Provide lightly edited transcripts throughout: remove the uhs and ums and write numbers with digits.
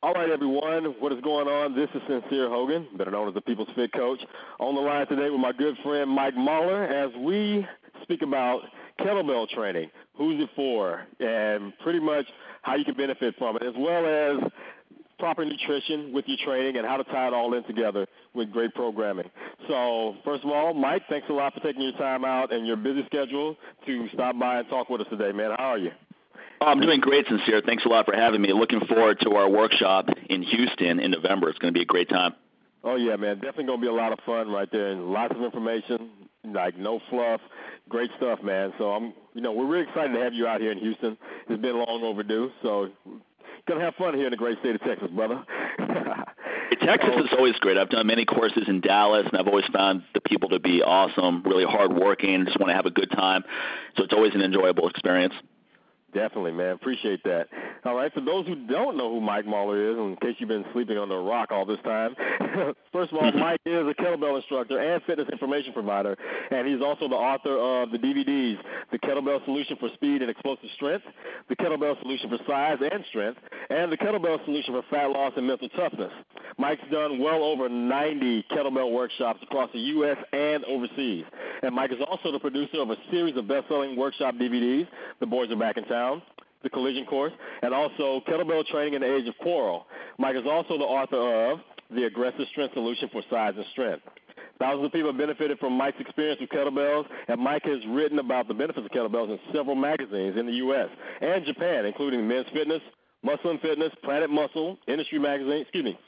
All right, everyone, what is going on? This is Sincere Hogan, better known as the People's Fit Coach, on the line today with my good friend Mike Mahler as we speak about kettlebell training, who's it for, and pretty much how you can benefit from it, as well as proper nutrition with your training and how to tie it all in together with great programming. So, first of all, Mike, thanks a lot for taking your time out and your busy schedule to stop by and talk with us today, man. How are you? I'm doing great, Sincere. Thanks a lot for having me. Looking forward to our workshop in Houston in November. It's going to be a great time. Oh, yeah, man. Definitely going to be a lot of fun right there and lots of information, like no fluff. Great stuff, man. So, we're really excited to have you out here in Houston. It's been long overdue, so going to have fun here in the great state of Texas, brother. Texas is always great. I've done many courses in Dallas, and I've always found the people to be awesome, really hardworking, just want to have a good time. So it's always an enjoyable experience. Definitely, man. Appreciate that. All right, for those who don't know who Mike Mahler is, in case you've been sleeping under a rock all this time, first of all, Mike is a kettlebell instructor and fitness information provider, and he's also the author of the DVDs, The Kettlebell Solution for Speed and Explosive Strength, The Kettlebell Solution for Size and Strength, and The Kettlebell Solution for Fat Loss and Mental Toughness. Mike's done well over 90 kettlebell workshops across the U.S. and overseas. And Mike is also the producer of a series of best-selling workshop DVDs, The Boys Are Back in Town, The Collision Course, and also Kettlebell Training in the Age of Quarrel. Mike is also the author of The Aggressive Strength Solution for Size and Strength. Thousands of people have benefited from Mike's experience with kettlebells, and Mike has written about the benefits of kettlebells in several magazines in the U.S. and Japan, including Men's Fitness, Muscle and Fitness, Planet Muscle, Industry Magazine,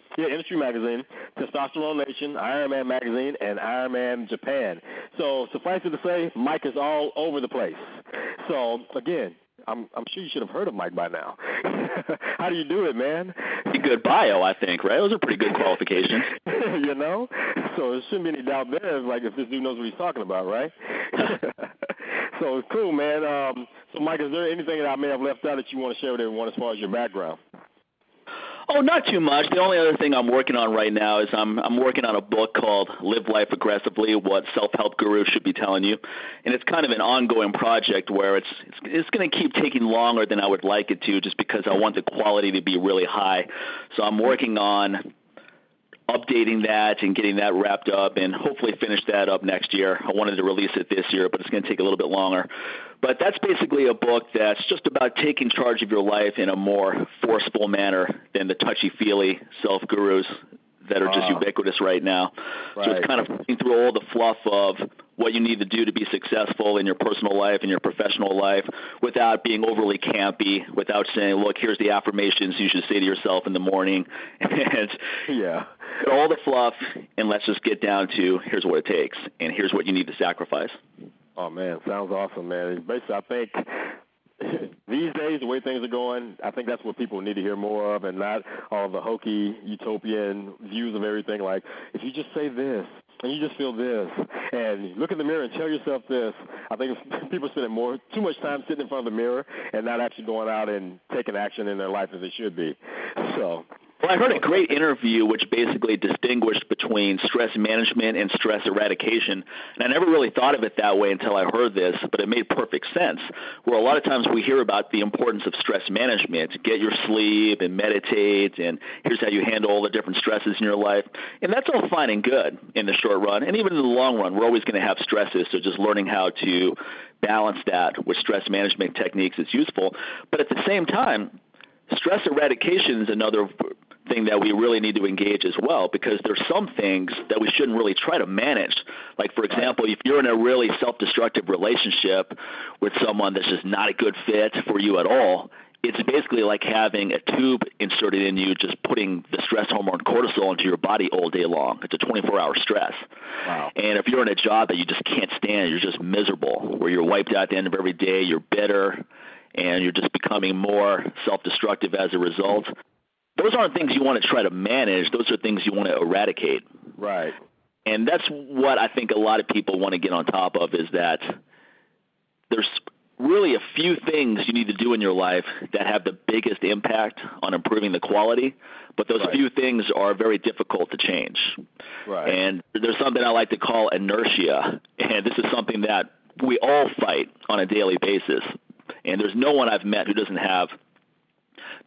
Testosterone Nation, Ironman Magazine, and Ironman Japan. So suffice it to say, Mike is all over the place. So, again, I'm sure you should have heard of Mike by now. How do you do it, man? Pretty good bio, I think, right? Those are pretty good qualifications. So there shouldn't be any doubt there, like if this dude knows what he's talking about, right? So cool, man. So, Mike, is there anything that I may have left out that you want to share with everyone as far as your background? Oh, not too much. The only other thing I'm working on right now is I'm working on a book called Live Life Aggressively, What Self-Help Gurus Should Be Telling You. And it's kind of an ongoing project where it's going to keep taking longer than I would like it to just because I want the quality to be really high. So I'm working on updating that and getting that wrapped up and hopefully finish that up next year. I wanted to release it this year, but it's going to take a little bit longer. But that's basically a book that's just about taking charge of your life in a more forceful manner than the touchy-feely self-gurus that are just ubiquitous right now. Right. So it's kind of going through all the fluff of what you need to do to be successful in your personal life and your professional life without being overly campy, without saying, look, here's the affirmations you should say to yourself in the morning. And all the fluff, and let's just get down to here's what it takes, and here's what you need to sacrifice. Oh, man, sounds awesome, man. Basically, I think these days, the way things are going, I think that's what people need to hear more of and not all of the hokey, utopian views of everything. Like, if you just say this and you just feel this and look in the mirror and tell yourself this, I think people are spending too much time sitting in front of the mirror and not actually going out and taking action in their life as they should be. So. Well, I heard a great interview which basically distinguished between stress management and stress eradication, and I never really thought of it that way until I heard this, but it made perfect sense, where a lot of times we hear about the importance of stress management, get your sleep and meditate, and here's how you handle all the different stresses in your life, and that's all fine and good in the short run, and even in the long run, we're always going to have stresses, so just learning how to balance that with stress management techniques is useful, but at the same time, stress eradication is another thing that we really need to engage as well, because there's some things that we shouldn't really try to manage. Like, for example, if you're in a really self-destructive relationship with someone that's just not a good fit for you at all, it's basically like having a tube inserted in you, just putting the stress hormone cortisol into your body all day long. It's a 24-hour stress. Wow. And if you're in a job that you just can't stand, you're just miserable, where you're wiped out at the end of every day, you're bitter, and you're just becoming more self-destructive as a result, those aren't things you want to try to manage. Those are things you want to eradicate. Right. And that's what I think a lot of people want to get on top of, is that there's really a few things you need to do in your life that have the biggest impact on improving the quality, but those few things are very difficult to change. Right. And there's something I like to call inertia, and this is something that we all fight on a daily basis. And there's no one I've met who doesn't have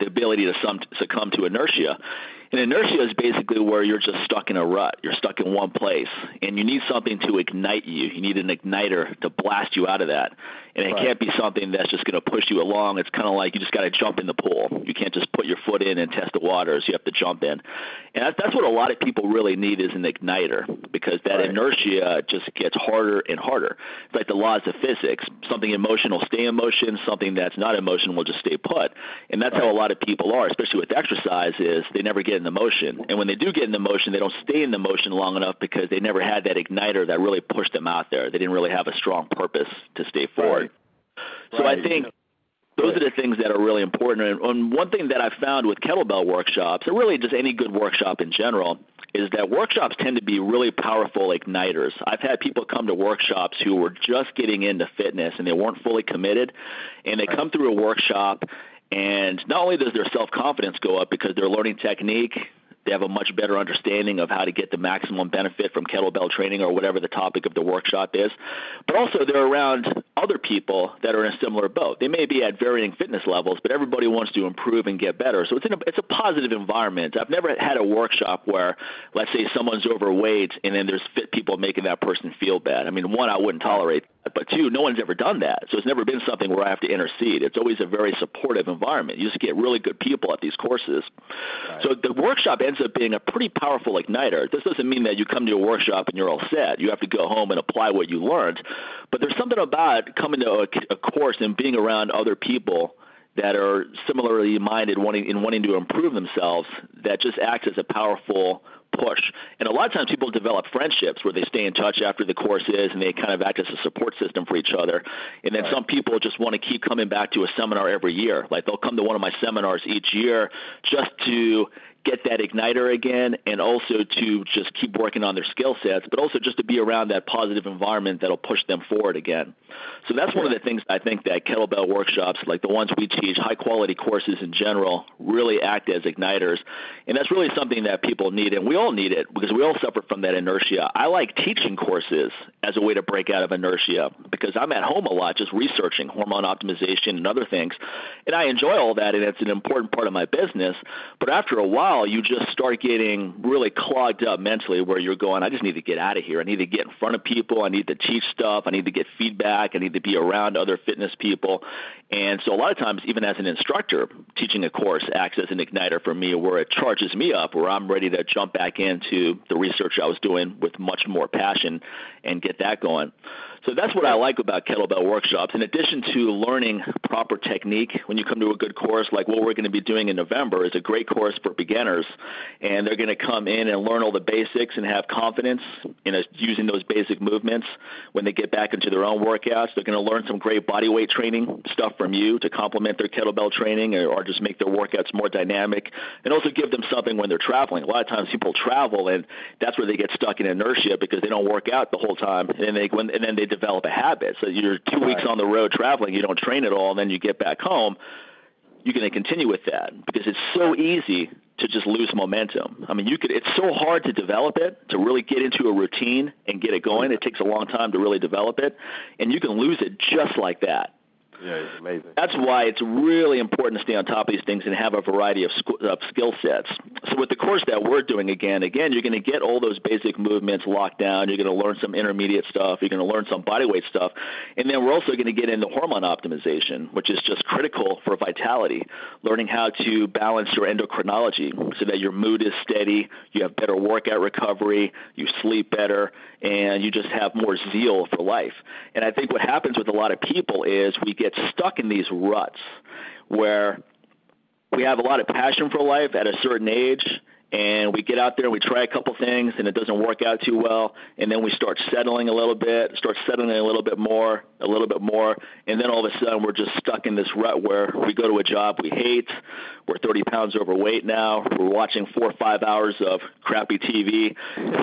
the ability to succumb to inertia. And inertia is basically where you're just stuck in a rut. You're stuck in one place, and you need something to ignite you. You need an igniter to blast you out of that. And it can't be something that's just going to push you along. It's kind of like you just got to jump in the pool. You can't just put your foot in and test the waters. You have to jump in. And that's what a lot of people really need is an igniter, because that inertia just gets harder and harder. It's like the laws of physics. Something in motion will stay in motion. Something that's not in motion will just stay put. And that's how a lot of people are, especially with exercise, is they never get in the motion. And when they do get in the motion, they don't stay in the motion long enough because they never had that igniter that really pushed them out there. They didn't really have a strong purpose to stay forward. So I think those are the things that are really important. And one thing that I've found with kettlebell workshops, or really just any good workshop in general, is that workshops tend to be really powerful igniters. I've had people come to workshops who were just getting into fitness and they weren't fully committed, and they come through a workshop, and not only does their self-confidence go up because they're learning technique, they have a much better understanding of how to get the maximum benefit from kettlebell training or whatever the topic of the workshop is, but also they're around other people that are in a similar boat. They may be at varying fitness levels, but everybody wants to improve and get better. So it's a positive environment. I've never had a workshop where, let's say, someone's overweight and then there's fit people making that person feel bad. I mean, one, I wouldn't tolerate that, but two, no one's ever done that. So it's never been something where I have to intercede. It's always a very supportive environment. You just get really good people at these courses. So the workshop ends up being a pretty powerful igniter. This doesn't mean that you come to a workshop and you're all set. You have to go home and apply what you learned. But there's something about coming to a course and being around other people that are similarly minded, wanting to improve themselves, that just acts as a powerful push. And a lot of times people develop friendships where they stay in touch after the course is, and they kind of act as a support system for each other. And then some people just want to keep coming back to a seminar every year. Like they'll come to one of my seminars each year just to get that igniter again, and also to just keep working on their skill sets, but also just to be around that positive environment that'll push them forward again. So that's one of the things I think that kettlebell workshops, like the ones we teach, high-quality courses in general, really act as igniters. And that's really something that people need, and we all need it because we all suffer from that inertia. I like teaching courses as a way to break out of inertia because I'm at home a lot just researching hormone optimization and other things, and I enjoy all that, and it's an important part of my business. But after a while, you just start getting really clogged up mentally where you're going, I just need to get out of here. I need to get in front of people. I need to teach stuff. I need to get feedback. I need to be around other fitness people. And so a lot of times, even as an instructor, teaching a course acts as an igniter for me where it charges me up, where I'm ready to jump back into the research I was doing with much more passion and get that going. So that's what I like about kettlebell workshops. In addition to learning proper technique, when you come to a good course, like what we're going to be doing in November is a great course for beginners, and they're going to come in and learn all the basics and have confidence in using those basic movements. When they get back into their own workouts, they're going to learn some great body weight training stuff from you to complement their kettlebell training or just make their workouts more dynamic, and also give them something when they're traveling. A lot of times people travel, and that's where they get stuck in inertia because they don't work out the whole time, and then they develop a habit. So you're 2 weeks on the road traveling, you don't train at all, and then you get back home, you're going to continue with that because it's so easy to just lose momentum. I mean, it's so hard to develop it, to really get into a routine and get it going. It takes a long time to really develop it, and you can lose it just like that. Yeah, it's amazing. That's why it's really important to stay on top of these things and have a variety of skill sets. So with the course that we're doing, again, you're going to get all those basic movements locked down. You're going to learn some intermediate stuff. You're going to learn some body weight stuff. And then we're also going to get into hormone optimization, which is just critical for vitality, learning how to balance your endocrinology so that your mood is steady, you have better workout recovery, you sleep better, and you just have more zeal for life. And I think what happens with a lot of people is we get stuck in these ruts where we have a lot of passion for life at a certain age, and we get out there and we try a couple things and it doesn't work out too well, and then we start settling a little bit more, and then all of a sudden we're just stuck in this rut where we go to a job we hate, we're 30 pounds overweight now, we're watching 4 or 5 hours of crappy TV,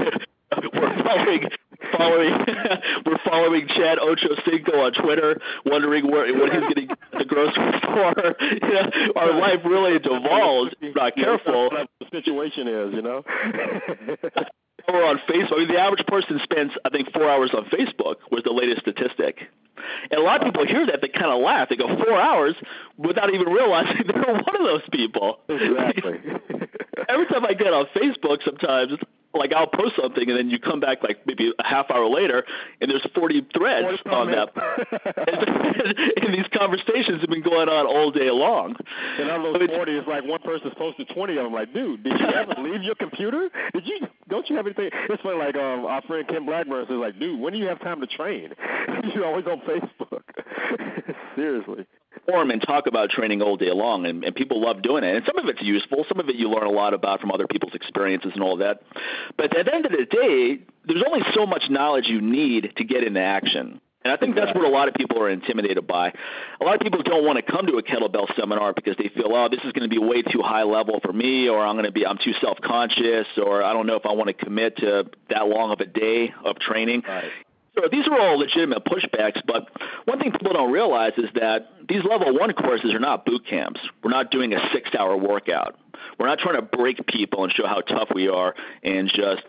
we're following Chad Ochocinco on Twitter, wondering what he's going to get at the grocery store. Our life really devolves if we're not careful. That's what the situation is, We're on Facebook. I mean, the average person spends, I think, 4 hours on Facebook was the latest statistic. And a lot of people hear that, they kind of laugh. They go 4 hours without even realizing they're one of those people. Exactly. Every time I get on Facebook sometimes, like I'll post something and then you come back like maybe a half hour later and there's 40 threads on that. And these conversations have been going on all day long. And on those 40, it's like one person's posted 20 of them. Like, dude, did you ever leave your computer? Don't you have anything? It's funny, like our friend Kim Blackburn says, like, dude, when do you have time to train? You're always on Facebook. Seriously. And talk about training all day long, and people love doing it. And some of it's useful. Some of it you learn a lot about from other people's experiences and all that. But at the end of the day, there's only so much knowledge you need to get into action. And I think that's what a lot of people are intimidated by. A lot of people don't want to come to a kettlebell seminar because they feel, oh, this is going to be way too high level for me, or I'm too self-conscious, or I don't know if I want to commit to that long of a day of training. Right. So these are all legitimate pushbacks, but one thing people don't realize is that these level 1 courses are not boot camps. We're not doing a 6-hour workout. We're not trying to break people and show how tough we are and just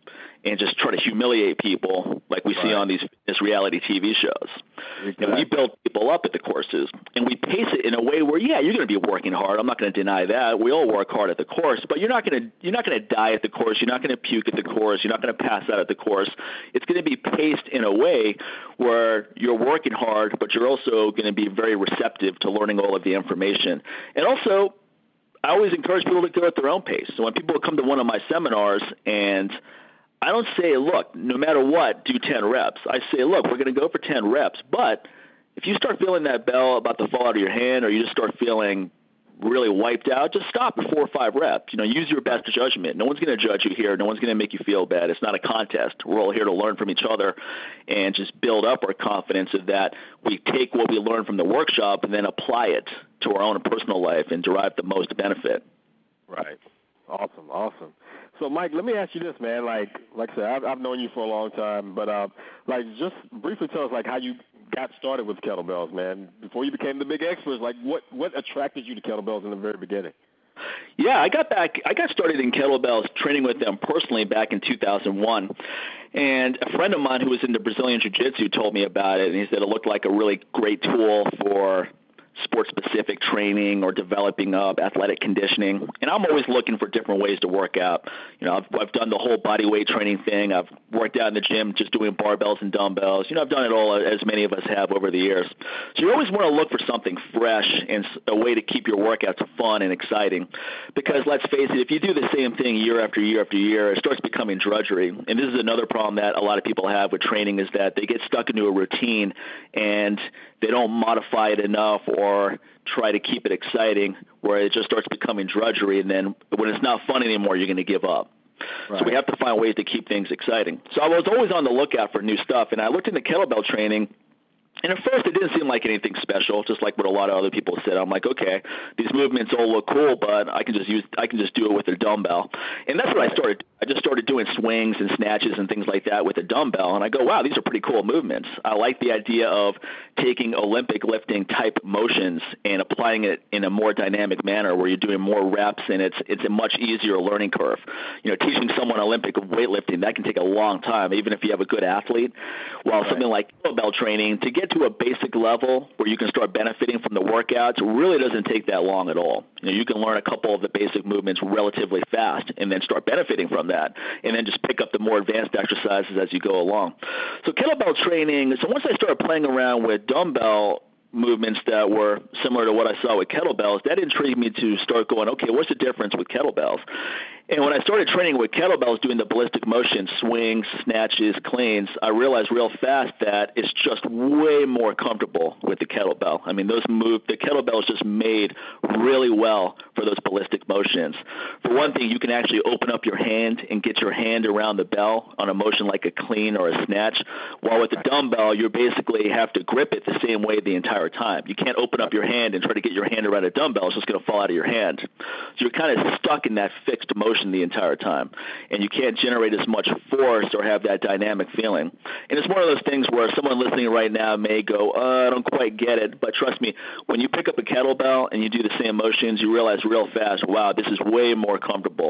try to humiliate people like we see on these reality TV shows. Exactly. And we build people up at the courses, and we pace it in a way where, yeah, you're going to be working hard. I'm not going to deny that. We all work hard at the course, but you're not going to die at the course. You're not going to puke at the course. You're not going to pass out at the course. It's going to be paced in a way where you're working hard, but you're also going to be very receptive to learning all of the information. And also, I always encourage people to go at their own pace. So when people come to one of my seminars and I don't say, look, no matter what, do 10 reps. I say, look, we're going to go for 10 reps, but if you start feeling that bell about to fall out of your hand or you just start feeling really wiped out, just stop at 4 or 5 reps. Use your best judgment. No one's going to judge you here. No one's going to make you feel bad. It's not a contest. We're all here to learn from each other and just build up our confidence so that we take what we learn from the workshop and then apply it to our own personal life and derive the most benefit. Right. Awesome. So, Mike, let me ask you this, man. Like I said, I've known you for a long time, but just briefly tell us how you got started with kettlebells, man. Before you became the big experts, what attracted you to kettlebells in the very beginning? Yeah, I got started in kettlebells, training with them personally back in 2001. And a friend of mine who was into Brazilian Jiu-Jitsu told me about it, and he said it looked like a really great tool for sport-specific training or developing up athletic conditioning. And I'm always looking for different ways to work out. I've done the whole body weight training thing. I've worked out in the gym just doing barbells and dumbbells. I've done it all, as many of us have over the years. So you always want to look for something fresh and a way to keep your workouts fun and exciting. Because let's face it, if you do the same thing year after year after year, it starts becoming drudgery. And this is another problem that a lot of people have with training, is that they get stuck into a routine and they don't modify it enough or try to keep it exciting, where it just starts becoming drudgery, and then when it's not fun anymore, you're going to give up. Right. So we have to find ways to keep things exciting. So I was always on the lookout for new stuff, and I looked into kettlebell training. And at first, it didn't seem like anything special, just like what a lot of other people said. I'm like, okay, these movements all look cool, but I can just do it with a dumbbell. And that's what I started. I just started doing swings and snatches and things like that with a dumbbell. And I go, wow, these are pretty cool movements. I like the idea of taking Olympic lifting type motions and applying it in a more dynamic manner, where you're doing more reps, and it's a much easier learning curve. Teaching someone Olympic weightlifting, that can take a long time, even if you have a good athlete. While something like kettlebell training, to get to a basic level where you can start benefiting from the workouts, really doesn't take that long at all. You can learn a couple of the basic movements relatively fast and then start benefiting from that, and then just pick up the more advanced exercises as you go along. So kettlebell training, so once I started playing around with dumbbell movements that were similar to what I saw with kettlebells, that intrigued me to start going, okay, what's the difference with kettlebells? And when I started training with kettlebells, doing the ballistic motion, swings, snatches, cleans, I realized real fast that it's just way more comfortable with the kettlebell. I mean, the kettlebell is just made really well for those ballistic motions. For one thing, you can actually open up your hand and get your hand around the bell on a motion like a clean or a snatch, while with the dumbbell, you basically have to grip it the same way the entire time. You can't open up your hand and try to get your hand around a dumbbell. It's just going to fall out of your hand. So you're kind of stuck in that fixed motion the entire time, and you can't generate as much force or have that dynamic feeling. And it's one of those things where someone listening right now may go, I don't quite get it, but trust me, when you pick up a kettlebell and you do the same motions, you realize real fast, wow, this is way more comfortable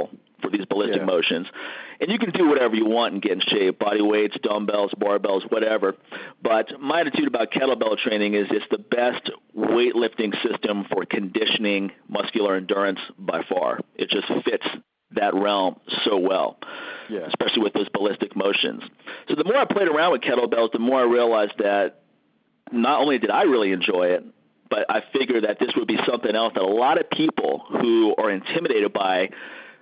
for these ballistic motions. And you can do whatever you want and get in shape, body weights, dumbbells, barbells, whatever. But my attitude about kettlebell training is it's the best weightlifting system for conditioning muscular endurance by far. It just fits that realm so well, especially with those ballistic motions. So the more I played around with kettlebells, the more I realized that not only did I really enjoy it, but I figured that this would be something else that a lot of people who are intimidated by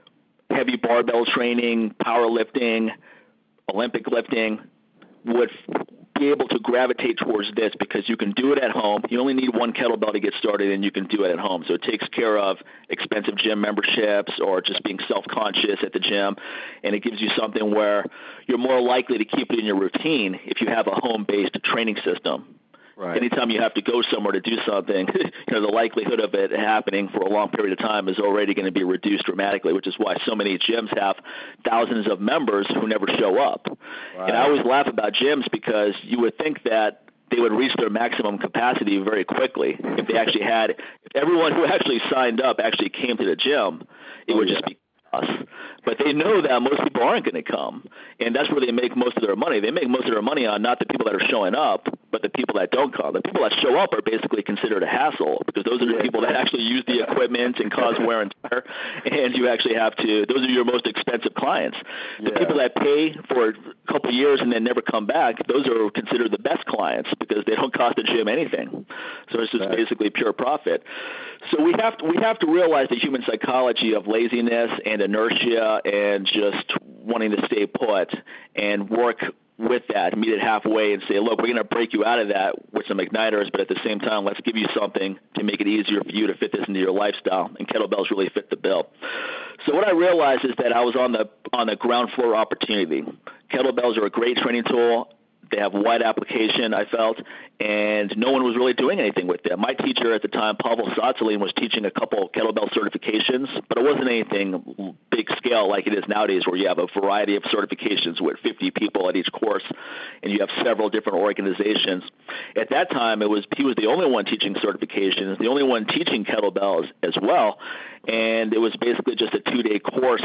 heavy barbell training, powerlifting, Olympic lifting would be able to gravitate towards this because you can do it at home. You only need one kettlebell to get started, and you can do it at home. So it takes care of expensive gym memberships or just being self-conscious at the gym, and it gives you something where you're more likely to keep it in your routine if you have a home-based training system. Right. Anytime you have to go somewhere to do something, the likelihood of it happening for a long period of time is already going to be reduced dramatically, which is why so many gyms have thousands of members who never show up. Right. And I always laugh about gyms because you would think that they would reach their maximum capacity very quickly if they actually had, if everyone who actually signed up actually came to the gym, it would just be us. But they know that most people aren't going to come, and that's where they make most of their money. They make most of their money on not the people that are showing up, but the people that don't come. The people that show up are basically considered a hassle because those are the people that actually use the equipment and cause wear and tear, and you actually have to, those are your most expensive clients. The people that pay for a couple of years and then never come back, those are considered the best clients because they don't cost the gym anything. So it's just basically pure profit. So we have to realize the human psychology of laziness and inertia and just wanting to stay put and work with that, meet it halfway and say, look, we're going to break you out of that with some igniters, but at the same time, let's give you something to make it easier for you to fit this into your lifestyle, and kettlebells really fit the bill. So what I realized is that I was on the ground floor opportunity. Kettlebells are a great training tool. They have wide application, I felt, and no one was really doing anything with them. My teacher at the time, Pavel Tsatsouline, was teaching a couple kettlebell certifications, but it wasn't anything big scale like it is nowadays where you have a variety of certifications with 50 people at each course, and you have several different organizations. At that time, he was the only one teaching certifications, the only one teaching kettlebells as well, and it was basically just a 2-day course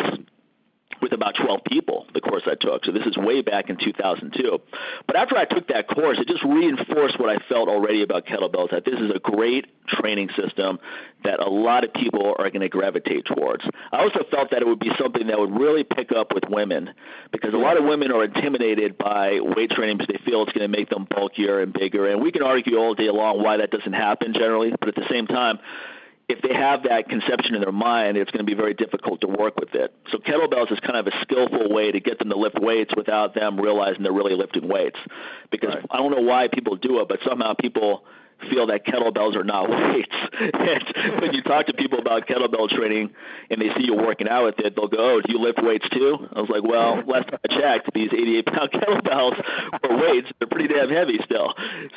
with about 12 people, the course I took. So this is way back in 2002. But after I took that course, it just reinforced what I felt already about kettlebells, that this is a great training system that a lot of people are going to gravitate towards. I also felt that it would be something that would really pick up with women because a lot of women are intimidated by weight training because they feel it's going to make them bulkier and bigger. And we can argue all day long why that doesn't happen generally, but at the same time, if they have that conception in their mind, it's going to be very difficult to work with it. So kettlebells is kind of a skillful way to get them to lift weights without them realizing they're really lifting weights. Because I don't know why people do it, but somehow people feel that kettlebells are not weights. And when you talk to people about kettlebell training and they see you working out with it, they'll go, oh, do you lift weights too? I was like, well, last time I checked, these 88-pound kettlebells are weights. They're pretty damn heavy still.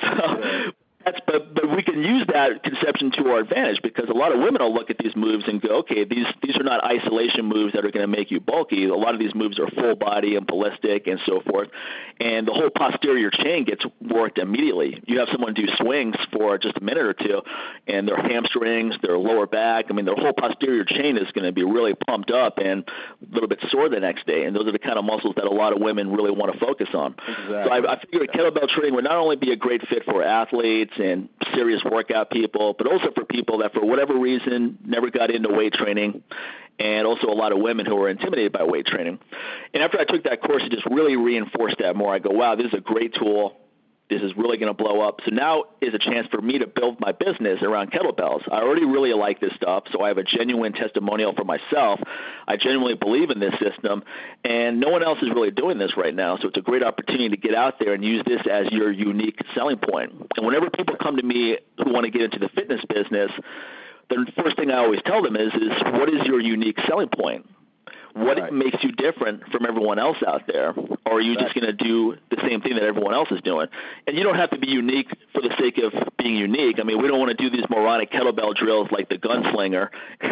So but we can use that conception to our advantage because a lot of women will look at these moves and go, okay, these are not isolation moves that are going to make you bulky. A lot of these moves are full body and ballistic and so forth. And the whole posterior chain gets worked immediately. You have someone do swings for just a minute or two, and their hamstrings, their lower back, their whole posterior chain is going to be really pumped up and a little bit sore the next day. And those are the kind of muscles that a lot of women really want to focus on. Exactly. So I figured kettlebell training would not only be a great fit for athletes and serious workout people, but also for people that for whatever reason never got into weight training, and also a lot of women who are intimidated by weight training. And after I took that course, it just really reinforced that more. I go, wow, this is a great tool. This is really going to blow up. So now is a chance for me to build my business around kettlebells. I already really like this stuff, so I have a genuine testimonial for myself. I genuinely believe in this system, and no one else is really doing this right now. So it's a great opportunity to get out there and use this as your unique selling point. And whenever people come to me who want to get into the fitness business, the first thing I always tell them is what is your unique selling point? What makes you different from everyone else out there? Or are you just going to do the same thing that everyone else is doing? And you don't have to be unique for the sake of being unique. We don't want to do these moronic kettlebell drills like the gunslinger.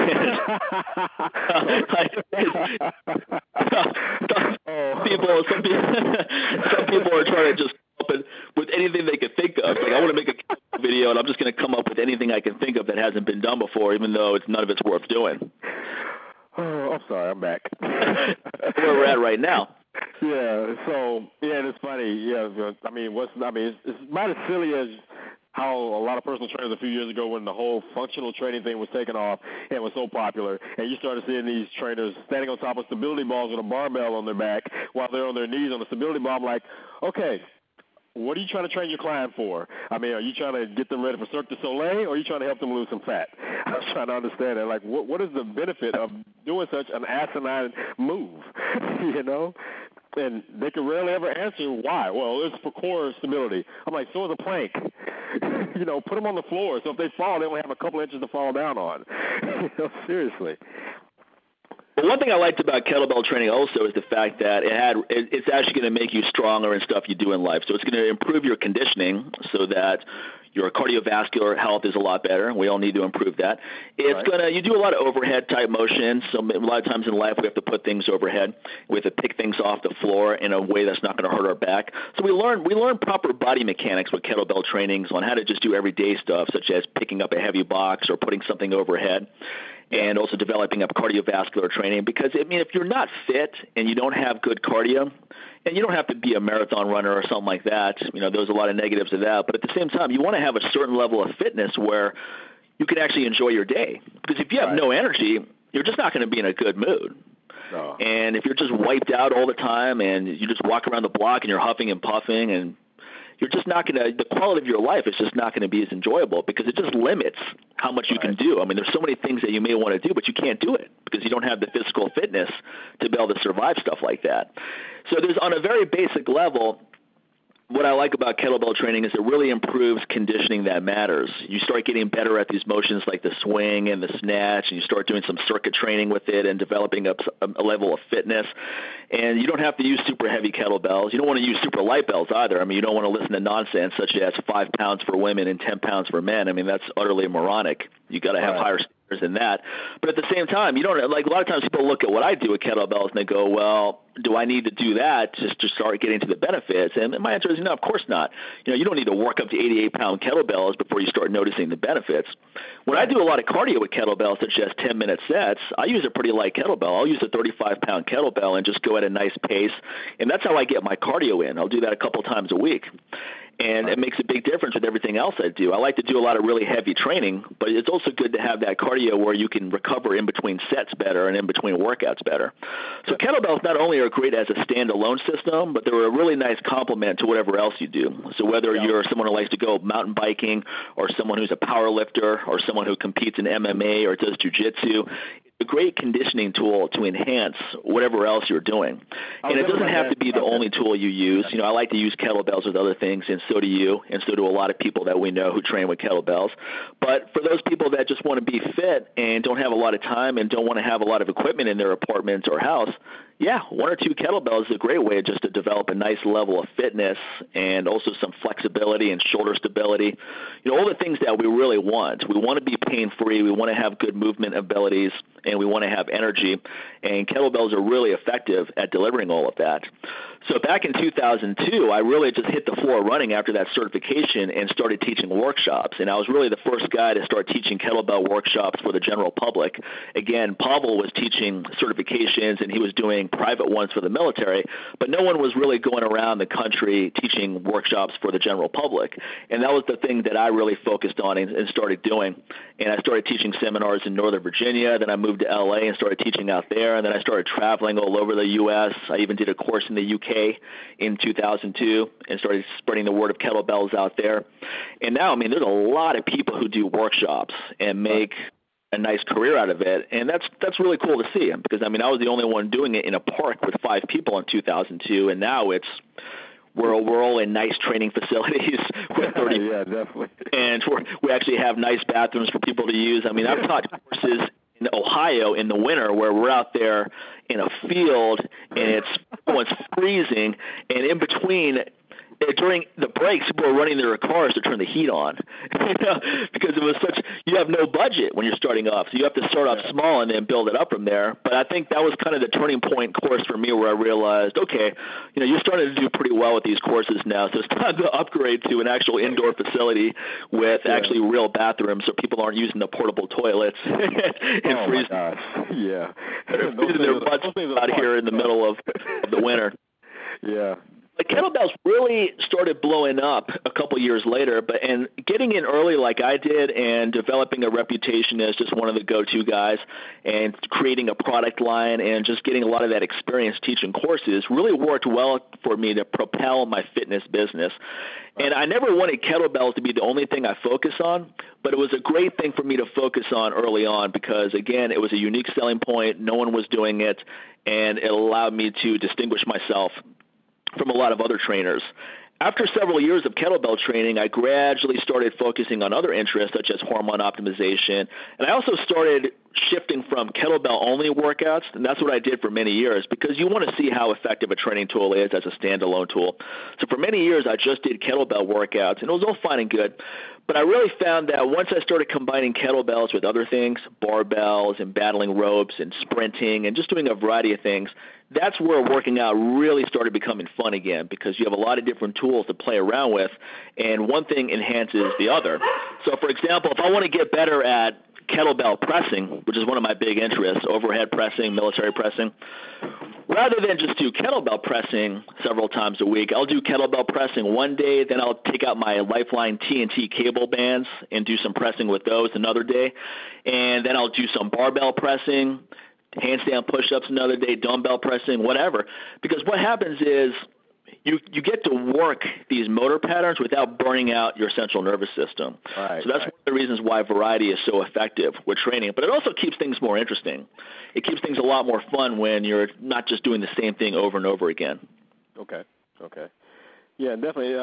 Some people are trying to just come up with anything they can think of. Like, I want to make a video, and I'm just going to come up with anything I can think of that hasn't been done before, even though none of it's worth doing. Oh, I'm sorry, I'm back. Where we're at right now. Yeah. So it's funny. Yeah. It's about as silly as how a lot of personal trainers a few years ago, when the whole functional training thing was taken off and was so popular, and you started seeing these trainers standing on top of stability balls with a barbell on their back while they're on their knees on the stability ball. I'm like, okay, what are you trying to train your client for? I mean, are you trying to get them ready for Cirque du Soleil, or are you trying to help them lose some fat? I was trying to understand that. Like, what is the benefit of doing such an asinine move, And they can rarely ever answer why. Well, it's for core stability. I'm like, so is a plank. Put them on the floor. So if they fall, they only have a couple inches to fall down on. Seriously. Well, one thing I liked about kettlebell training also is the fact that it's actually going to make you stronger in stuff you do in life. So it's going to improve your conditioning so that your cardiovascular health is a lot better. We all need to improve that. You do a lot of overhead type motions. So a lot of times in life we have to put things overhead. We have to pick things off the floor in a way that's not going to hurt our back. So we learn proper body mechanics with kettlebell trainings on how to just do everyday stuff, such as picking up a heavy box or putting something overhead. And also developing up cardiovascular training, because, if you're not fit and you don't have good cardio, and you don't have to be a marathon runner or something like that, there's a lot of negatives to that, but at the same time, you want to have a certain level of fitness where you can actually enjoy your day. Because if you have no energy, you're just not going to be in a good mood. No. And if you're just wiped out all the time and you just walk around the block and you're huffing and puffing, and you're just not going to – the quality of your life is just not going to be as enjoyable, because it just limits how much you can do. There's so many things that you may want to do, but you can't do it because you don't have the physical fitness to be able to survive stuff like that. So there's, on a very basic level, what I like about kettlebell training is it really improves conditioning that matters. You start getting better at these motions like the swing and the snatch, and you start doing some circuit training with it and developing up a level of fitness. And you don't have to use super heavy kettlebells. You don't want to use super light bells either. You don't want to listen to nonsense such as 5 pounds for women and 10 pounds for men. That's utterly moronic. You got to have higher standards than that. But at the same time, you don't, like, a lot of times people look at what I do with kettlebells and they go, well, do I need to do that just to start getting to the benefits? And my answer is no, of course not. You don't need to work up to 88-pound kettlebells before you start noticing the benefits. When I do a lot of cardio with kettlebells, such as 10-minute sets, I use a pretty light kettlebell. I'll use a 35-pound kettlebell and just go at a nice pace, and that's how I get my cardio in. I'll do that a couple times a week. And it makes a big difference with everything else I do. I like to do a lot of really heavy training, but it's also good to have that cardio where you can recover in between sets better and in between workouts better. So kettlebells not only are great as a standalone system, but they're a really nice complement to whatever else you do. So whether you're someone who likes to go mountain biking, or someone who's a power lifter, or someone who competes in MMA or does jiu-jitsu, a great conditioning tool to enhance whatever else you're doing. And it doesn't have to be the only tool you use. I like to use kettlebells with other things, and so do you, and so do a lot of people that we know who train with kettlebells. But for those people that just want to be fit and don't have a lot of time and don't want to have a lot of equipment in their apartment or house, 1 or 2 kettlebells is a great way just to develop a nice level of fitness and also some flexibility and shoulder stability. All the things that we really want. We want to be pain-free. We want to have good movement abilities, and we want to have energy. And kettlebells are really effective at delivering all of that. So back in 2002, I really just hit the floor running after that certification and started teaching workshops. And I was really the first guy to start teaching kettlebell workshops for the general public. Again, Pavel was teaching certifications, and he was doing private ones for the military, but no one was really going around the country teaching workshops for the general public. And that was the thing that I really focused on and started doing. And I started teaching seminars in Northern Virginia. Then I moved to LA and started teaching out there. And then I started traveling all over the U.S. I even did a course in the UK in 2002 and started spreading the word of kettlebells out there. And now, there's a lot of people who do workshops and make a nice career out of it, and that's really cool to see, because I was the only one doing it in a park with 5 people in 2002, and now we're all in nice training facilities with 30. Yeah, definitely. And we actually have nice bathrooms for people to use. I've taught courses in Ohio in the winter where we're out there in a field and it's freezing, and in between during the breaks, people were running their cars to turn the heat on, because it was you have no budget when you're starting off, so you have to start off small and then build it up from there. But I think that was kind of the turning point course for me, where I realized, okay, you're starting to do pretty well with these courses now, so it's time to upgrade to an actual indoor facility with actually real bathrooms, so people aren't using the portable toilets and freezing their butts out here in the middle of the winter. Yeah. The kettlebells really started blowing up a couple years later, and getting in early like I did and developing a reputation as just one of the go-to guys and creating a product line and just getting a lot of that experience teaching courses really worked well for me to propel my fitness business. And I never wanted kettlebells to be the only thing I focus on, but it was a great thing for me to focus on early on because, again, it was a unique selling point. No one was doing it, and it allowed me to distinguish myself from a lot of other trainers. After several years of kettlebell training, I gradually started focusing on other interests such as hormone optimization, and I also started shifting from kettlebell-only workouts, and that's what I did for many years because you want to see how effective a training tool is as a standalone tool. So for many years, I just did kettlebell workouts, and it was all fine and good. But I really found that once I started combining kettlebells with other things, barbells and battling ropes and sprinting and just doing a variety of things, that's where working out really started becoming fun again because you have a lot of different tools to play around with, and one thing enhances the other. So, for example, if I want to get better at kettlebell pressing, which is one of my big interests, overhead pressing, military pressing, rather than just do kettlebell pressing several times a week, I'll do kettlebell pressing one day, then I'll take out my Lifeline TNT cable bands and do some pressing with those another day, and then I'll do some barbell pressing, handstand push-ups another day, dumbbell pressing, whatever. Because what happens is you get to work these motor patterns without burning out your central nervous system. So that's one of the reasons why variety is so effective with training. But it also keeps things more interesting. It keeps things a lot more fun when you're not just doing the same thing over and over again. Okay. Yeah, definitely.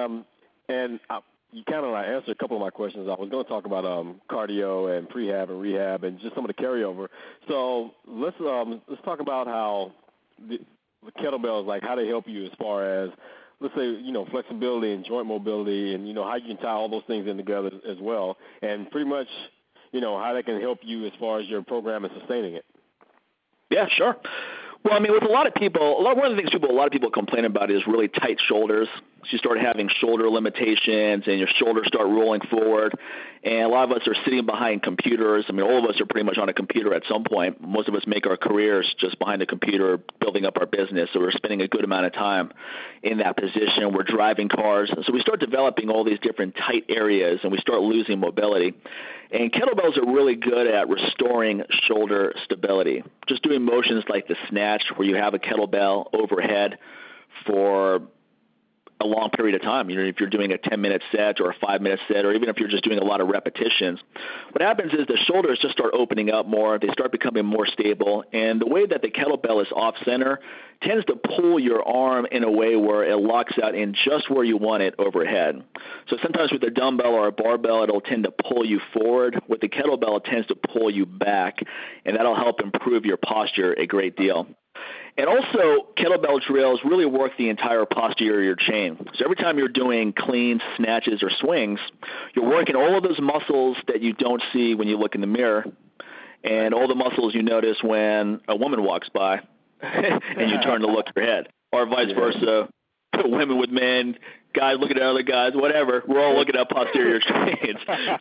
You kind of answered a couple of my questions. I was going to talk about cardio and prehab and rehab and just some of the carryover. So let's talk about how the kettlebells, like how they help you as far as, let's say, flexibility and joint mobility and, how you can tie all those things in together as well. And pretty much, how they can help you as far as your program and sustaining it. Yeah, sure. Well, I mean, with a lot of people, one of the things a lot of people complain about is really tight shoulders. So you start having shoulder limitations and your shoulders start rolling forward. And a lot of us are sitting behind computers. I mean, all of us are pretty much on a computer at some point. Most of us make our careers just behind the computer, building up our business. So we're spending a good amount of time in that position. We're driving cars. So we start developing all these different tight areas and we start losing mobility. And kettlebells are really good at restoring shoulder stability. Just doing motions like the snatch where you have a kettlebell overhead for a long period of time. If you're doing a 10-minute set or a 5-minute set, or even if you're just doing a lot of repetitions, what happens is the shoulders just start opening up more. They start becoming more stable. And the way that the kettlebell is off-center tends to pull your arm in a way where it locks out in just where you want it overhead. So sometimes with a dumbbell or a barbell, it'll tend to pull you forward. With the kettlebell, it tends to pull you back, and that'll help improve your posture a great deal. And also, kettlebell drills really work the entire posterior chain. So every time you're doing cleans, snatches, or swings, you're working all of those muscles that you don't see when you look in the mirror, and all the muscles you notice when a woman walks by and you turn to look at her head, or vice versa. Women with men, guys looking at other guys, whatever. We're all looking at posterior chains.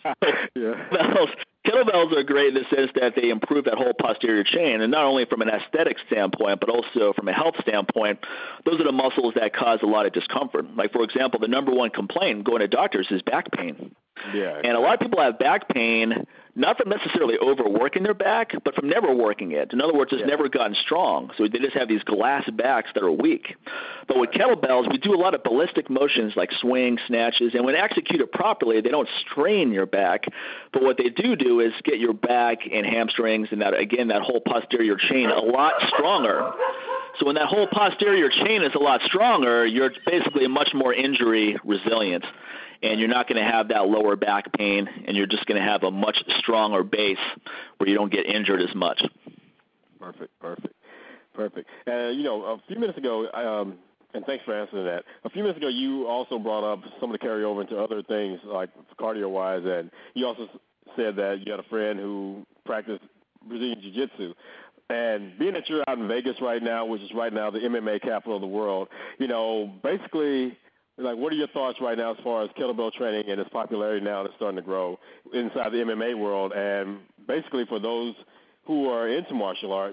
Kettlebells are great in the sense that they improve that whole posterior chain, and not only from an aesthetic standpoint, but also from a health standpoint. Those are the muscles that cause a lot of discomfort. Like, for example, the number one complaint going to doctors is back pain. Yeah. And a lot of people have back pain not from necessarily overworking their back, but from never working it. In other words, it's never gotten strong. So they just have these glass backs that are weak. But with kettlebells, we do a lot of ballistic motions like swings, snatches, and when executed properly, they don't strain your back. But what they do is get your back and hamstrings and that, again, that whole posterior chain a lot stronger. So when that whole posterior chain is a lot stronger, you're basically much more injury resilient. And you're not going to have that lower back pain, and you're just going to have a much stronger base where you don't get injured as much. Perfect. A few minutes ago, And thanks for answering that. A few minutes ago, you also brought up some of the carryover into other things, like cardio-wise, and you also said that you had a friend who practiced Brazilian Jiu-Jitsu. And being that you're out in Vegas right now, which is right now the MMA capital of the world, basically, like, what are your thoughts right now as far as kettlebell training and its popularity now that's starting to grow inside the MMA world? And basically, for those who are into martial arts,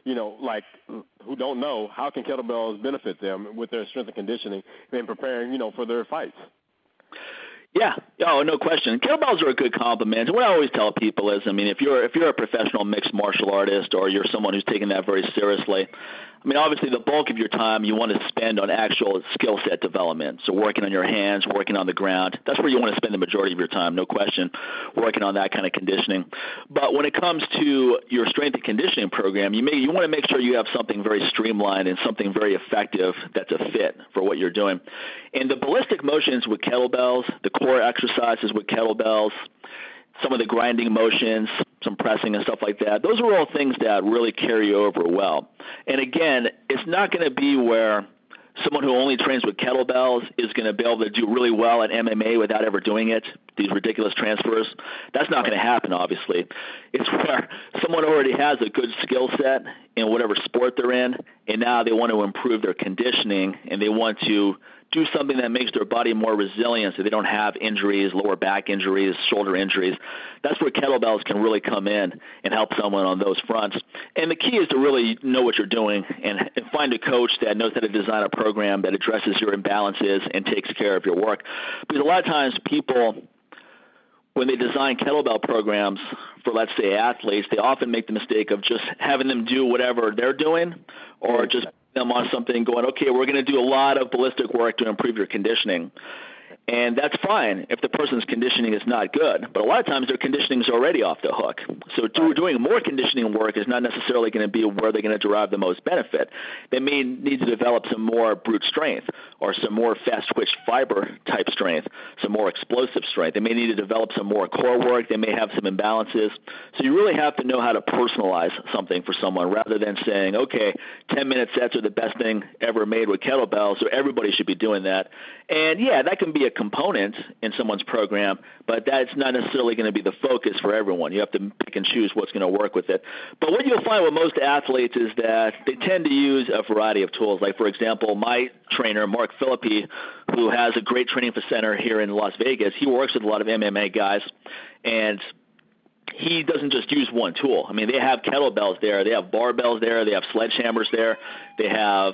who don't know, how can kettlebells benefit them with their strength and conditioning and preparing, for their fights? Yeah, no question. Kettlebells are a good complement. And what I always tell people is, if you're a professional mixed martial artist or you're someone who's taking that very seriously, obviously the bulk of your time you want to spend on actual skill set development. So working on your hands, working on the ground, that's where you want to spend the majority of your time, no question, working on that kind of conditioning. But when it comes to your strength and conditioning program, you want to make sure you have something very streamlined and something very effective that's a fit for what you're doing. And the ballistic motions with kettlebells, the core exercises with kettlebells, some of the grinding motions, some pressing and stuff like that, those are all things that really carry over well. And again, it's not going to be where someone who only trains with kettlebells is going to be able to do really well at MMA without ever doing it, these ridiculous transfers. That's not going to happen, obviously. It's where someone already has a good skill set in whatever sport they're in, and now they want to improve their conditioning, and they want to do something that makes their body more resilient so they don't have injuries, lower back injuries, shoulder injuries. That's where kettlebells can really come in and help someone on those fronts. And the key is to really know what you're doing and find a coach that knows how to design a program that addresses your imbalances and takes care of your work. Because a lot of times people, when they design kettlebell programs for, let's say, athletes, they often make the mistake of just having them do whatever they're doing or just them on something going, okay, we're going to do a lot of ballistic work to improve your conditioning. And that's fine if the person's conditioning is not good. But a lot of times their conditioning is already off the hook. So doing more conditioning work is not necessarily going to be where they're going to derive the most benefit. They may need to develop some more brute strength or some more fast-twitch fiber type strength, some more explosive strength. They may need to develop some more core work. They may have some imbalances. So you really have to know how to personalize something for someone rather than saying, okay, 10-minute sets are the best thing ever made with kettlebells, so everybody should be doing that. And, yeah, that can be a component in someone's program, but that's not necessarily going to be the focus for everyone. You have to pick and choose what's going to work with it. But what you'll find with most athletes is that they tend to use a variety of tools. Like, for example, my trainer, Mark Philippi, who has a great training center here in Las Vegas, he works with a lot of MMA guys, and he doesn't just use one tool. They have kettlebells there. They have barbells there. They have sledgehammers there. They have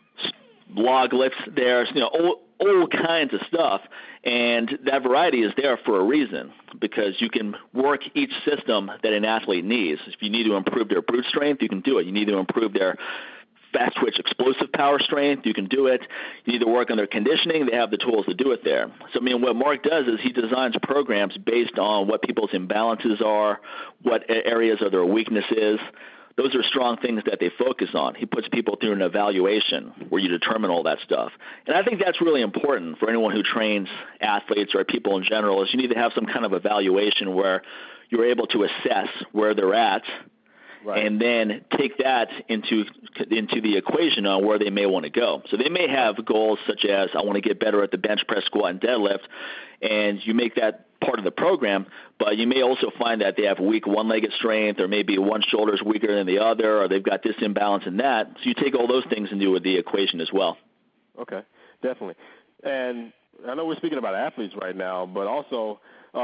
log lifts there. All kinds of stuff, and that variety is there for a reason because you can work each system that an athlete needs. If you need to improve their brute strength, you can do it. You need to improve their fast-twitch explosive power strength, you can do it. You need to work on their conditioning, they have the tools to do it there. So, what Mark does is he designs programs based on what people's imbalances are, what areas are their weaknesses. Those are strong things that they focus on. He puts people through an evaluation where you determine all that stuff. And I think that's really important for anyone who trains athletes or people in general is you need to have some kind of evaluation where you're able to assess where they're at and then take that into the equation on where they may want to go. So they may have goals such as I want to get better at the bench press, squat, and deadlift, and you make that part of the program, but you may also find that they have weak one-legged strength or maybe one shoulder is weaker than the other or they've got this imbalance in that. So you take all those things into the equation as well. Okay, definitely. And I know we're speaking about athletes right now, but also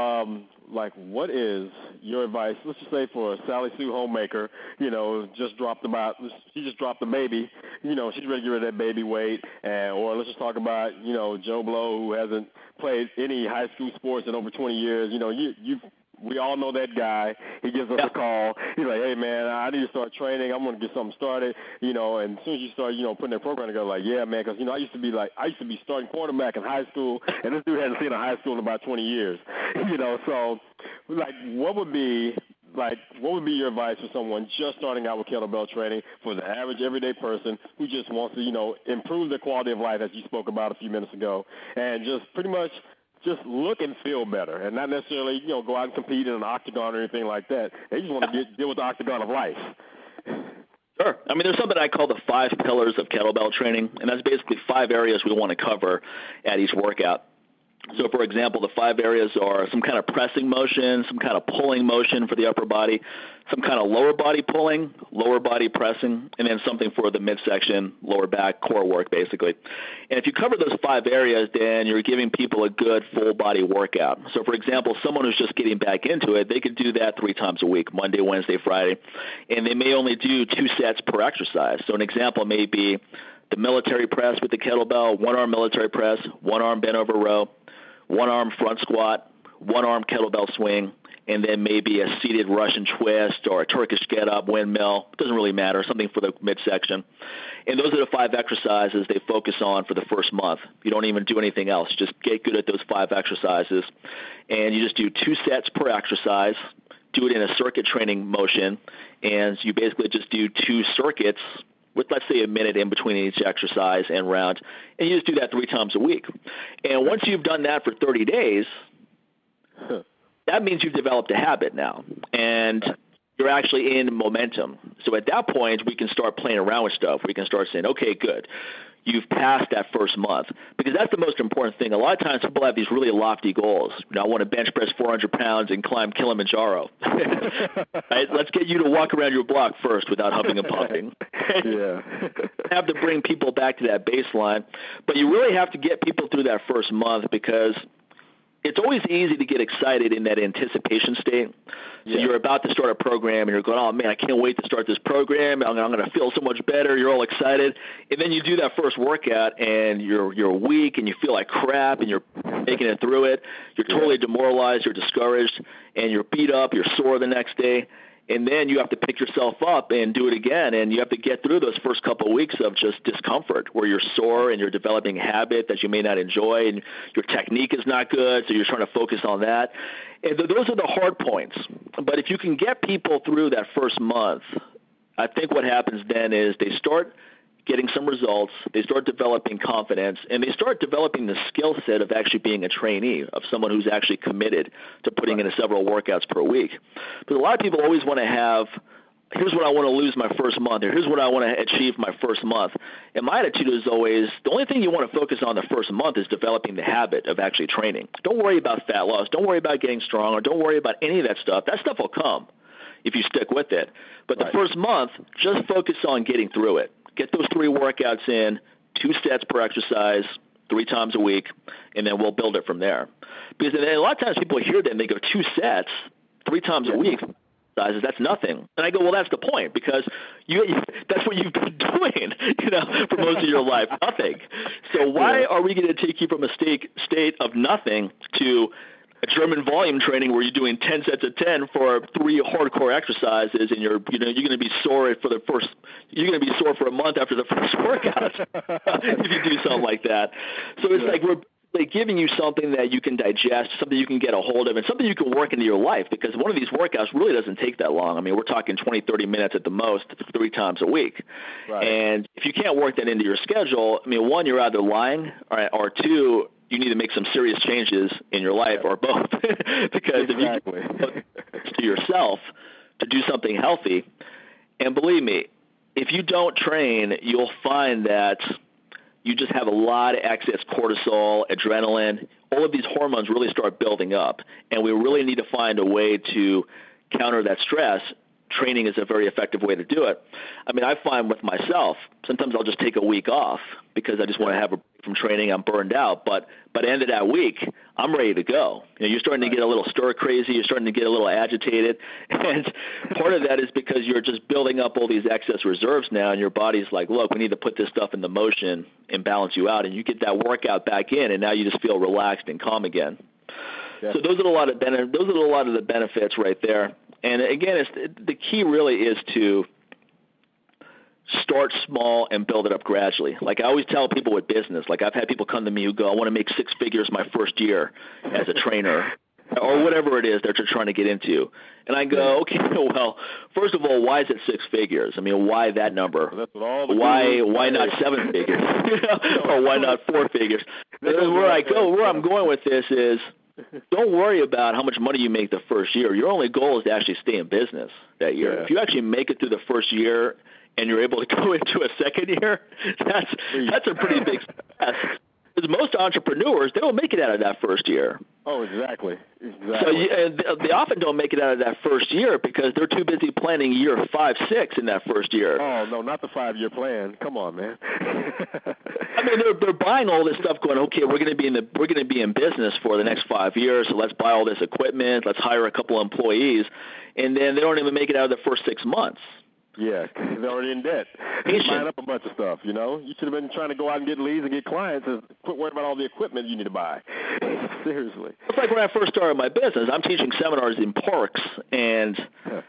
what is your advice, let's just say for Sally Sue Homemaker, she just dropped a baby, she's ready to get rid of that baby weight, or let's just talk about, Joe Blow, who hasn't played any high school sports in over 20 years, we all know that guy. He gives us a call. He's like, hey, man, I need to start training. I'm going to get something started, and as soon as you start, putting that program together, like, yeah, man, because, I used to be starting quarterback in high school, and this dude hasn't seen a high school in about 20 years, so, what would be your advice for someone just starting out with kettlebell training for the average everyday person who just wants to, improve their quality of life, as you spoke about a few minutes ago, and just pretty much just look and feel better and not necessarily, go out and compete in an octagon or anything like that. They just want to deal with the octagon of life. Sure. I mean, there's something I call the 5 pillars of kettlebell training, and that's basically 5 areas we want to cover at each workout. So, for example, the 5 areas are some kind of pressing motion, some kind of pulling motion for the upper body, some kind of lower body pulling, lower body pressing, and then something for the midsection, lower back, core work, basically. And if you cover those 5 areas, then you're giving people a good full body workout. So, for example, someone who's just getting back into it, they could do that 3 times a week, Monday, Wednesday, Friday, and they may only do 2 sets per exercise. So an example may be the military press with the kettlebell, 1-arm military press, 1-arm bent over row, 1-arm front squat, 1-arm kettlebell swing, and then maybe a seated Russian twist or a Turkish get-up, windmill. It doesn't really matter, something for the midsection. And those are the 5 exercises they focus on for the first month. You don't even do anything else. Just get good at those 5 exercises. And you just do 2 sets per exercise, do it in a circuit training motion, and you basically just do 2 circuits with, let's say, a minute in between each exercise and round, and you just do that 3 times a week. And once you've done that for 30 days, that means you've developed a habit now, and you're actually in momentum. So at that point, we can start playing around with stuff. We can start saying, okay, good. You've passed that first month, because that's the most important thing. A lot of times people have these really lofty goals. I want to bench press 400 pounds and climb Kilimanjaro. Right? Let's get you to walk around your block first without huffing and puffing. Yeah. Have to bring people back to that baseline, but you really have to get people through that first month, because it's always easy to get excited in that anticipation state. So you're about to start a program, and you're going, oh, man, I can't wait to start this program. I'm going to feel so much better. You're all excited. And then you do that first workout, and you're weak, and you feel like crap, and you're making it through it. You're totally demoralized. You're discouraged, and you're beat up. You're sore the next day. And then you have to pick yourself up and do it again, and you have to get through those first couple of weeks of just discomfort where you're sore and you're developing a habit that you may not enjoy, and your technique is not good, so you're trying to focus on that. And those are the hard points. But if you can get people through that first month, I think what happens then is they start getting some results, they start developing confidence, and they start developing the skill set of actually being a trainee, of someone who's actually committed to putting in several workouts per week. But a lot of people always want to have, here's what I want to lose my first month, or here's what I want to achieve my first month. And my attitude is always, the only thing you want to focus on the first month is developing the habit of actually training. Don't worry about fat loss. Don't worry about getting stronger. Don't worry about any of that stuff. That stuff will come if you stick with it. But the first month, just focus on getting through it. Get those 3 workouts in, 2 sets per exercise, 3 times a week, and then we'll build it from there. Because then a lot of times people hear that and they go, 2 sets, 3 times a week, that's nothing. And I go, well, that's the point, because that's what you've been doing, for most of your life, nothing. So why are we going to take you from a state of nothing to a German volume training where you're doing 10 sets of 10 for 3 hardcore exercises, and you're going to be sore you're going to be sore for a month after the first workout if you do something like that. So it's like we're giving you something that you can digest, something you can get a hold of, and something you can work into your life, because one of these workouts really doesn't take that long. I mean, we're talking 20, 30 minutes at the most, 3 times a week. Right. And if you can't work that into your schedule, I mean, 1, you're either lying, or 2, you need to make some serious changes in your life, or both. Because if you look to yourself to do something healthy, and believe me, if you don't train, you'll find that you just have a lot of excess cortisol, adrenaline. All of these hormones really start building up, and we really need to find a way to counter that stress. Training is a very effective way to do it. I mean, I find with myself, sometimes I'll just take a week off because I just want to have a break from training. I'm burned out. But by the end of that week, I'm ready to go. You're starting to get a little stir crazy. You're starting to get a little agitated. And part of that is because you're just building up all these excess reserves now, and your body's like, look, we need to put this stuff into motion and balance you out. And you get that workout back in, and now you just feel relaxed and calm again. Yeah. So those are a lot of the benefits right there. And again, the key really is to start small and build it up gradually. Like I always tell people with business, like I've had people come to me who go, I want to make 6 figures my first year as a trainer or whatever it is that you're trying to get into. And I go, okay, well, first of all, why is it 6 figures? I mean, why that number? Well, that's what all the why not 7 figures? Or why not 4 figures? Where I'm going with this is, don't worry about how much money you make the first year. Your only goal is to actually stay in business that year. Yeah. If you actually make it through the first year and you're able to go into a second year, that's a pretty big success. Because most entrepreneurs, they don't make it out of that first year. Oh, exactly. So they often don't make it out of that first year because they're too busy planning year 5, 6 in that first year. Oh, no, not the 5-year plan. Come on, man. I mean, they're buying all this stuff, going, okay, we're going to be in business for the next 5 years, so let's buy all this equipment, let's hire a couple of employees, and then they don't even make it out of the first 6 months. Yeah, they're already in debt. Buying up a bunch of stuff, you know. You should have been trying to go out and get leads and get clients and quit worrying about all the equipment you need to buy. Seriously. It's like when I first started my business, I'm teaching seminars in parks, and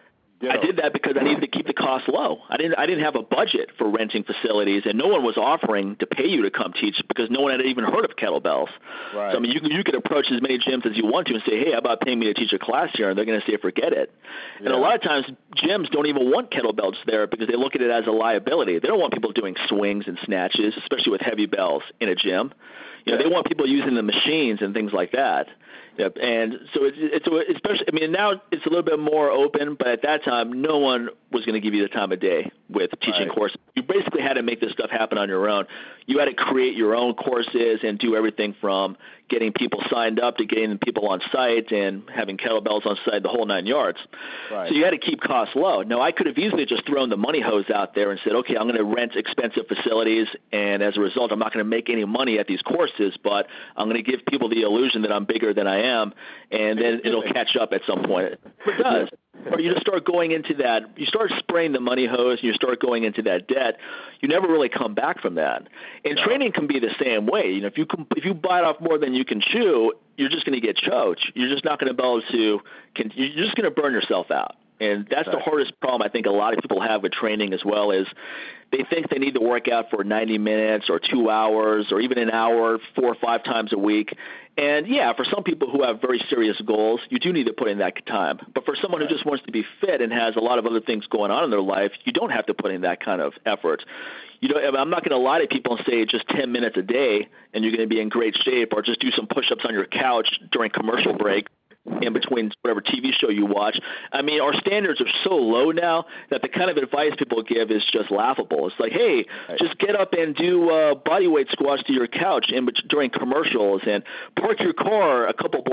I did that because I needed to keep the costs low. I didn't have a budget for renting facilities, and no one was offering to pay you to come teach because no one had even heard of kettlebells. Right. So I mean, you could approach as many gyms as you want to and say, "Hey, how about paying me to teach a class here?" And they're going to say, "Forget it." Yeah. And a lot of times, gyms don't even want kettlebells there because they look at it as a liability. They don't want people doing swings and snatches, especially with heavy bells in a gym. You know, they want people using the machines and things like that. Yep. And so it's especially, I mean, now it's a little bit more open, but at that time, no one was going to give you the time of day with teaching courses. You basically had to make this stuff happen on your own. You had to create your own courses and do everything from getting people signed up to getting people on site and having kettlebells on site, the whole 9 yards. Right. So you had to keep costs low. Now, I could have easily just thrown the money hose out there and said, okay, I'm going to rent expensive facilities, and as a result, I'm not going to make any money at these courses, but I'm going to give people the illusion that I'm bigger than I am, and then it'll catch up at some point. It does. Or you just start going into that, you start spraying the money hose, and you start going into that debt, you never really come back from that. And training can be the same way. You know, if you bite off more than you can chew, you're just going to get choked. You're just not going to be able to, you're just going to burn yourself out. And that's the hardest problem I think a lot of people have with training as well, is they think they need to work out for 90 minutes or 2 hours or even an hour 4 or 5 times a week. And, yeah, for some people who have very serious goals, you do need to put in that time. But for someone who just wants to be fit and has a lot of other things going on in their life, you don't have to put in that kind of effort. You know, I'm not going to lie to people and say just 10 minutes a day and you're going to be in great shape, or just do some push-ups on your couch during commercial break in between whatever TV show you watch. I mean, our standards are so low now that the kind of advice people give is just laughable. It's like, hey, just get up and do body weight squats to your couch during commercials, and park your car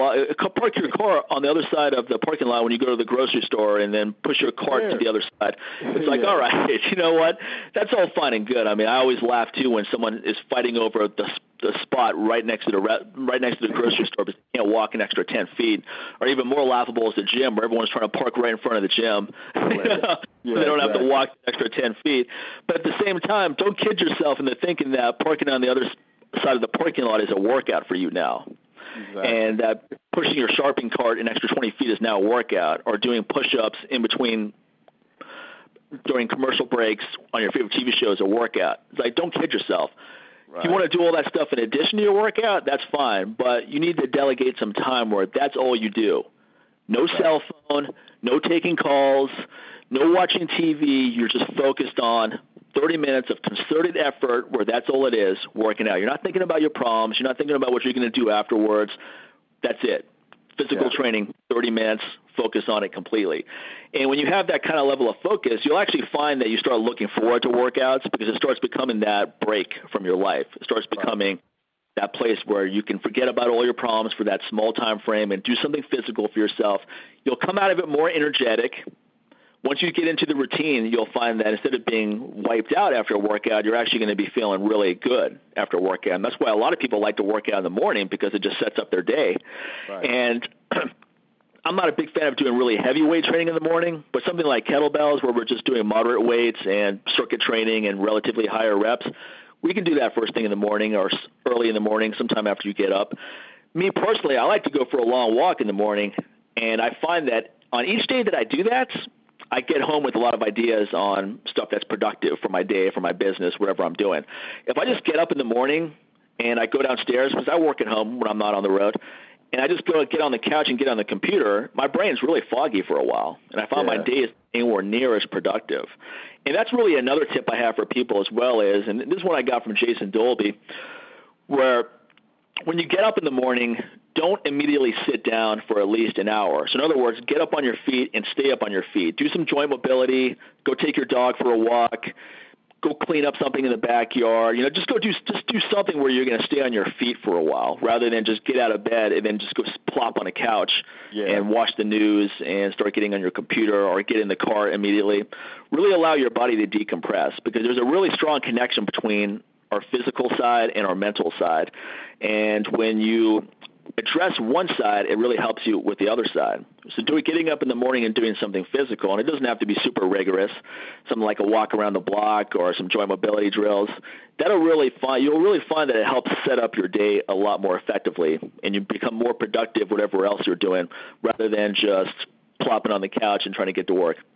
park your car on the other side of the parking lot when you go to the grocery store, and then push your cart to the other side. It's like, all right, you know what? That's all fine and good. I mean, I always laugh too when someone is fighting over the spot right next to the grocery store, but they can't walk an extra 10 feet. Or even more laughable is the gym, where everyone's trying to park right in front of the gym. They don't have to walk an extra 10 feet. But at the same time, don't kid yourself into thinking that parking on the other side of the parking lot is a workout for you now. Exactly. And pushing your shopping cart an extra 20 feet is now a workout, or doing push-ups in between during commercial breaks on your favorite TV show is a workout. It's like, don't kid yourself. Right. If you want to do all that stuff in addition to your workout, that's fine, but you need to delegate some time where that's all you do. No cell phone, no taking calls, no watching TV. You're just focused on 30 minutes of concerted effort where that's all it is, working out. You're not thinking about your problems. You're not thinking about what you're going to do afterwards. That's it. Physical training, 30 minutes, focus on it completely. And when you have that kind of level of focus, you'll actually find that you start looking forward to workouts, because it starts becoming that break from your life. It starts becoming that place where you can forget about all your problems for that small time frame and do something physical for yourself. You'll come out of it more energetic. Once you get into the routine, you'll find that instead of being wiped out after a workout, you're actually going to be feeling really good after a workout. And that's why a lot of people like to work out in the morning, because it just sets up their day. Right. And I'm not a big fan of doing really heavy weight training in the morning, but something like kettlebells, where we're just doing moderate weights and circuit training and relatively higher reps, we can do that first thing in the morning or early in the morning, sometime after you get up. Me personally, I like to go for a long walk in the morning, and I find that on each day that I do that, I get home with a lot of ideas on stuff that's productive for my day, for my business, whatever I'm doing. If I just get up in the morning and I go downstairs, because I work at home when I'm not on the road, and I just go get on the couch and get on the computer, my brain's really foggy for a while, and I find my day is anywhere near as productive. And that's really another tip I have for people as well is, and this is one I got from Jason Dolby, where when you get up in the morning, don't immediately sit down for at least an hour. So in other words, get up on your feet and stay up on your feet. Do some joint mobility. Go take your dog for a walk. Go clean up something in the backyard. Just do something where you're going to stay on your feet for a while, rather than just get out of bed and then just go plop on a couch and watch the news and start getting on your computer or get in the car immediately. Really allow your body to decompress, because there's a really strong connection between our physical side and our mental side. And when you address one side, it really helps you with the other side. So getting up in the morning and doing something physical, and it doesn't have to be super rigorous, something like a walk around the block or some joint mobility drills, you'll really find that it helps set up your day a lot more effectively, and you become more productive whatever else you're doing, rather than just plopping on the couch and trying to get to work.